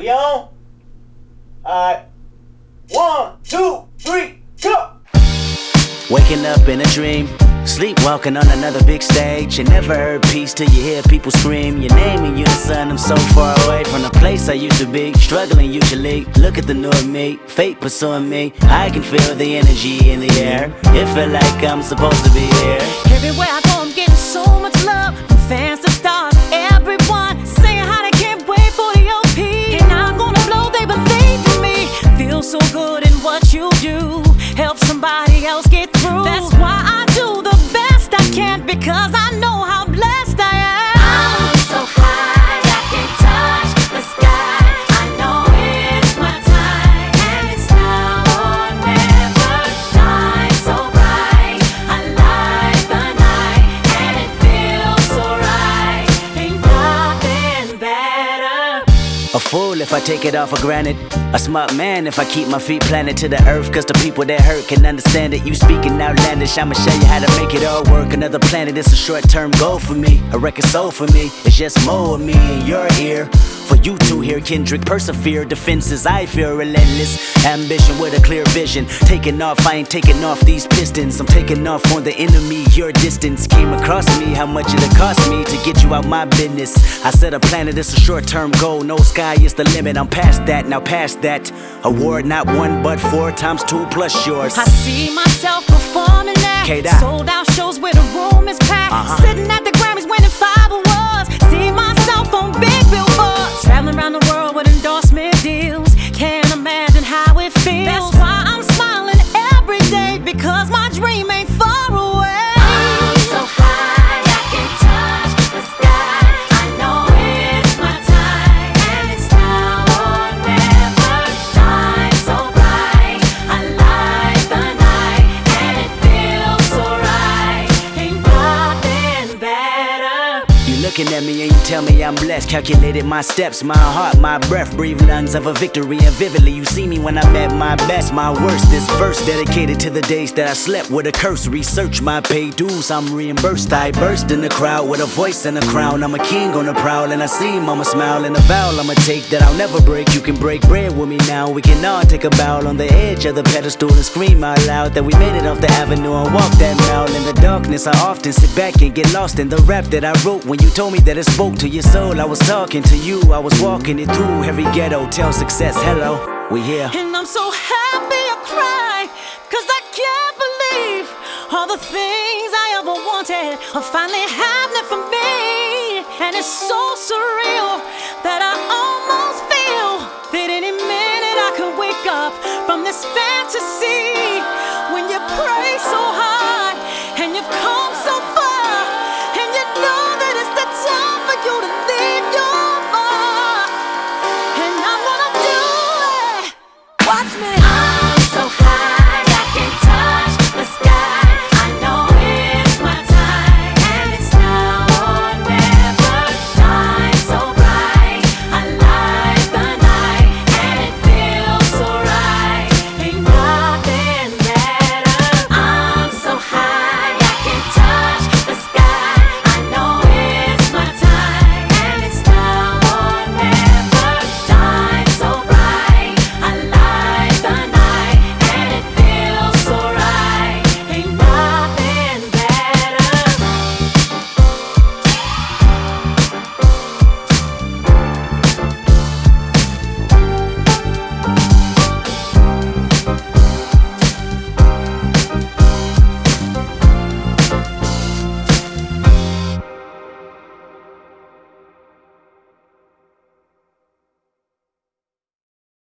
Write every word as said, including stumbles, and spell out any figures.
We on? Alright. One, two, three, go! Waking up in a dream, sleepwalking on another big stage. You never heard peace till you hear people scream your name in unison. I'm so far away from the place I used to be, struggling usually. Look at the new me, fate pursuing me. I can feel the energy in the air. It feel like I'm supposed to be here. Everywhere I go, I'm getting so much love from fans to stars. Everyone saying how they can't wait for the O P. And I'm gonna blow, they believe in me. Feel so good in what you do. Help somebody else get through. That's why I do the best I can, because I know how blessed I am. I'm so high, I can touch the sky. I know it's my time, and it's now or never. Shine so bright, I light the night, and it feels so right. Ain't nothing better. A fool if I take it all for granted. A smart man if I keep my feet planted to the earth. Cause the people that hurt can understand it. You speaking outlandish, I'ma show you how to make it all work. Another planet, it's a short-term goal for me. A record soul for me, it's just more of me in your ear. For you to hear Kendrick persevere. Defenses, I feel relentless. Ambition with a clear vision. Taking off, I ain't taking off these pistons. I'm taking off on the enemy. Your distance came across me. How much it'll cost me to get you out my business. I said a planet, it's a short-term goal. No sky is the limit, I'm past that, now past that. Award not one but four times two plus yours. I see myself performing there. K-Dot. Sold out shows where the room is packed. Uh-huh. Sitting at the Grammys winning five awards. See myself on big billboards. Traveling around the world with endorsement deals. Can't imagine how it feels. That's why I'm smiling every day, because my dream ain't far away. I'm so high, I can touch the sky. I know it's my time, and it's now or never. Shine so bright, I light the night, and it feels so right. Ain't nothing better. You looking at me and you tell me I'm blessed. Calculated my steps, my heart, my breath. Breathe lungs of a victory, and vividly you see me when I'm at my best, my worst. This verse dedicated to the days that I slept with a curse. Research my pay dues, I'm reimbursed. I burst in the crowd with a voice and a crown. I'm a king on the prowl, and I see mama smile. And a vow I'ma take that I'll never break. You can break bread with me now. We can all take a bow on the edge of the pedestal and scream out loud that we made it off the avenue and walk that mile. In the darkness, I often sit back and get lost in the rap that I wrote. When you told me that it spoke to your soul, I was talking to you. I was walking it through every ghetto. Tell success hello, we here. And I'm so happy I cry, cause I can't believe all the things I ever wanted are finally happening for me. And it's so surreal that I almost feel that any minute I could wake up from this fantasy. When you pray so